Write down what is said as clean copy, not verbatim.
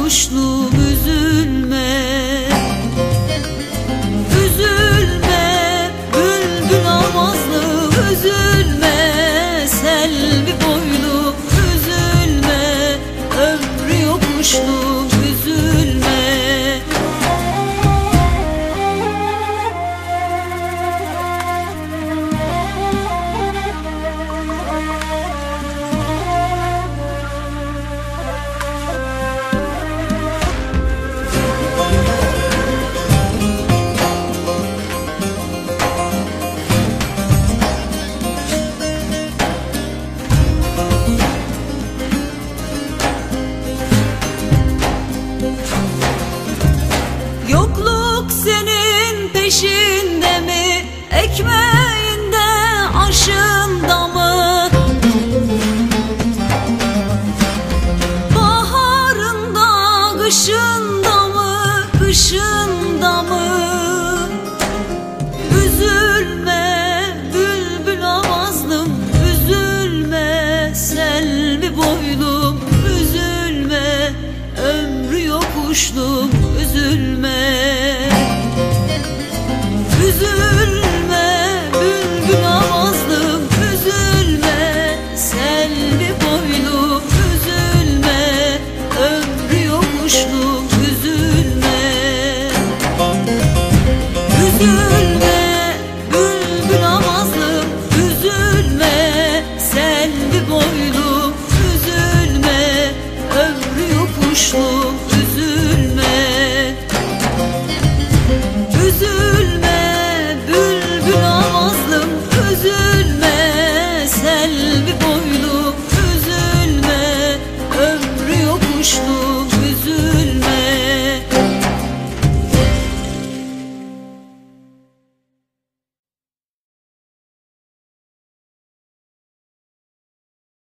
yokuşlu, üzülme. Üzülme bülbül avazlı, üzülme selvi boylu, üzülme ömrü yokuşlu, üzülme. Yokluk senin peşinde mi? Ekmeğinde, aşında mı? Baharında, kışında mı? Kışında mı? Üzülme bülbül avazlım, üzülme selvi boylum, üzülme ömrü yokuşlum, üzülme. Üzülme bülbül avazlım, üzülme selvi boylum, üzülme ömrü yokuşlum, üzülme. Üzülme bülbül avazlım, üzülme selvi boylum, üzülme ömrü yokuşlum,